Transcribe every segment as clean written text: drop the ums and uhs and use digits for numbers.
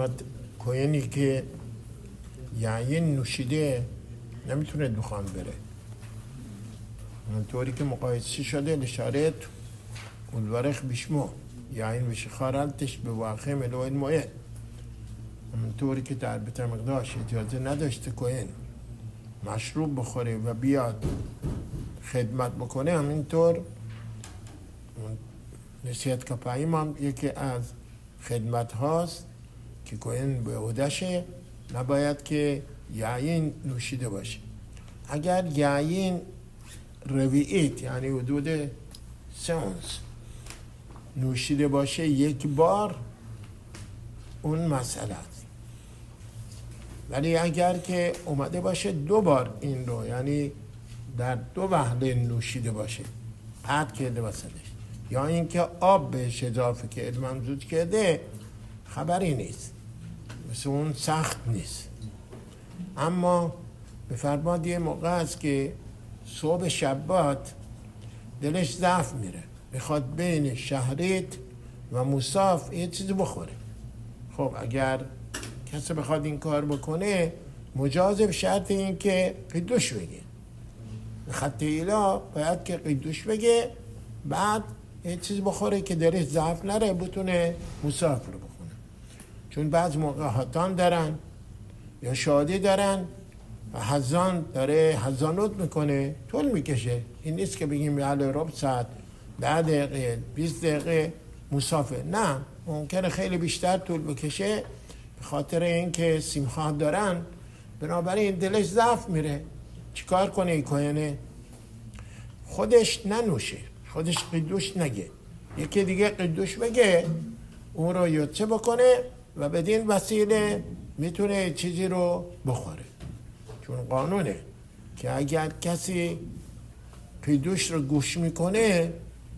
فرماد کوهنی که یعین نوشیده نمیتونه دخان بره، اونطوری که مقایسه شده لشارت والورخ بشمو یعین بشه خارلتش به واقع ملوین مویه، اونطوری که در بیت المقدس اجازه نداشته کوهن مشروب بخوره و بیاد خدمت بکنه، همینطور نصیحت کپاییم هم یکی از خدمت هاست که کوهن به عهده‌شه نباید که یعین نوشیده باشه. اگر یعین رویت یعنی حدود سونس نوشیده باشه یک بار اون مسئله است، ولی اگر که اومده باشه دو بار این رو یعنی در دو وهله نوشیده باشه قطع کرده وسطش یا اینکه آب بهش اضافه کرده ممزوج کرده خبری نیست، مثل اون سخت نیست. اما بفرماد یه موقع است که صبح شبات دلش ضعف میره میخواد بین شهریت و مصاف یه چیزی بخوره. خب اگر کسی بخواد این کار بکنه مجاز به شرط این که قدوش بگه، به خط ایلا باید که قدوش بگه بعد یه چیز بخوره که درش ضعف نره بتونه مصاف رو بخونه. چون بعض موقع حتان دارن یا شادی دارن و حزان داره حزانوت میکنه طول میکشه، این نیست که بگیم یعنی ربع ساعت 10 دقیقه 20 دقیقه مسافه، نه ممکنه خیلی بیشتر طول بکشه به خاطر اینکه سیمخواه دارن، بنابراین دلش ضعف میره. چیکار کنه این کوهنه؟ خودش ننوشه، خودش قدوش نگه، یکی دیگه قدوش بگه اون رو یوتسه بکنه و بدین وسیله میتونه چیزی رو بخوره. چون قانونه که اگر کسی قدوش رو گوش میکنه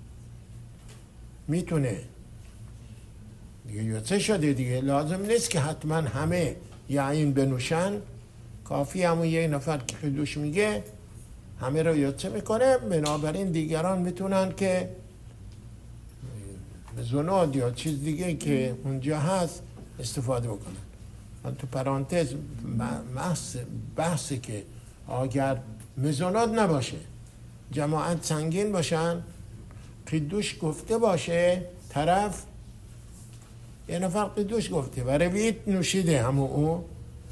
میتونه دیگه یوتسه شده دیگه، لازم نیست که حتما همه یعین بنوشن، کافی همون یه نفر که قدوش میگه همه رو یوتسه میکنه، بنابراین دیگران میتونن که مزونات یا چیز دیگه که اونجا هست استفاده بکنن. من تو پرانتز بحثی که اگر مزونات نباشه جماعت سنگین باشن قدوش گفته باشه طرف یه نفر قدوش گفته و رویت نوشیده همون او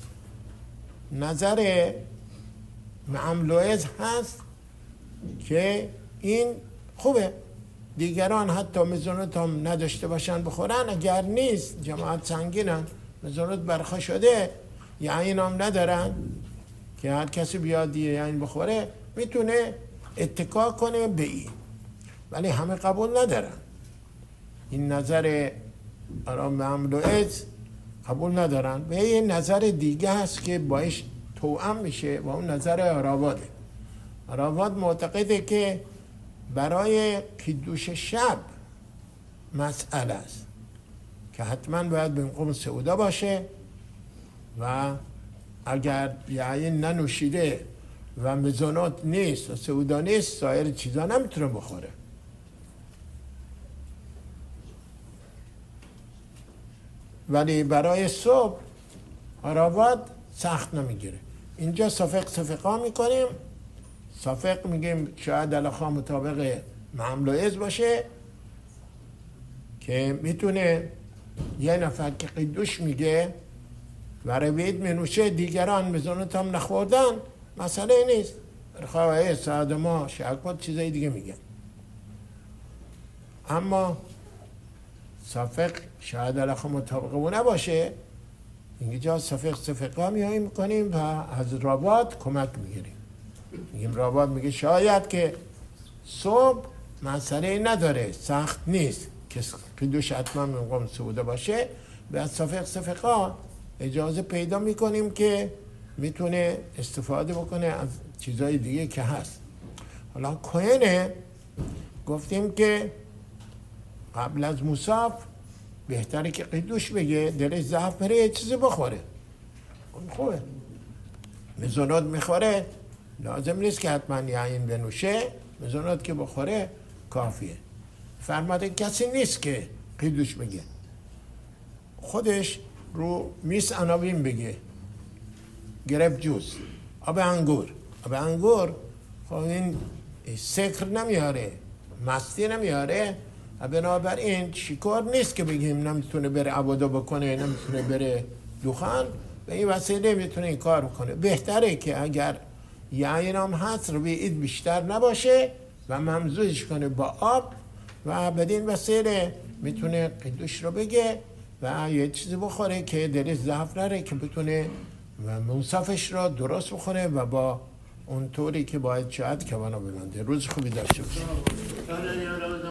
نظر معملوعز هست که این خوبه، دیگران حتی مزونات هم نداشته باشن بخورن، اگر نیست جماعت سنگینن مزونات برخوا شده یعنی هم ندارن که هر کسی بیاد یعنی بخوره میتونه اتکا کنه به این، ولی همه قبول ندارن. این نظر آرام معملوعز قبول ندارن و یه نظر دیگه هست که باش توأم میشه و اون نظر آراواده. آراواد معتقده که برای قدوش شب مسئله است که حتما باید به قوم سعوده باشه و اگر یعنی ننوشیده و مزونات نیست و سعوده نیست سایر چیزا نمیتونه بخوره. ولی برای صبح آراواد سخت نمیگیره. اینجا صفقا میکنیم، صفق میگیم شاید علاقه مطابق معملوعز باشه که میتونه یه نفر که قدوش میگه و روید منوشه دیگران مزونات هم نخوردن مسئله نیست، رخواه ساعد ما شعبات چیزای دیگه میگن. اما صفق شاید علاقه مطابق نباشه، اینجا صفقا میاییم میکنیم و از رابات کمک میگیریم. میگیم رابات میگه شاید که صبح مسئله نداره سخت نیست که قدوش حتما من قوم سعوده باشه، به از صفقا اجازه پیدا میکنیم که میتونه استفاده بکنه از چیزای دیگه که هست. حالا کوهنه گفتیم که قبل از مصاف بهتره که قدوش بگه دلش ضعف بره یه چیزی بخوره، اون خوبه. مزونات میخوره لازم نیست که حتما یعین بنوشه، مزونات که بخوره کافیه. فرماده کسی نیست که قدوش بگه، خودش رو میس عناوین بگه گرپ جوز، آب انگور. آب انگور خب این سکر نمیاره، مستی نمیاره، بنابراین شکار نیست که بگیم نمیتونه بره عباده بکنه، نمیتونه بره دخان، به این وسیله میتونه این کار بکنه. بهتره که اگر یعین هم هست ربیعید بیشتر نباشه و ممزوجش کنه با آب و بدین وسیله میتونه قدوش رو بگه و یه چیزی بخوره که دلش ضعف نره، که بتونه و منصفش را درست بخوره و با اون طوری که باید شاید که بنا بمنده. روز خوبی داشته باشه.